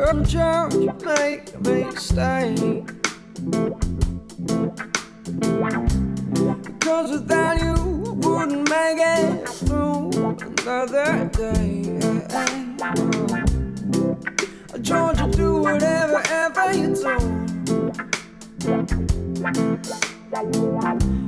Georgia, make me stay. Cause without you, I wouldn't make it through another day. Georgia, do whatever you do.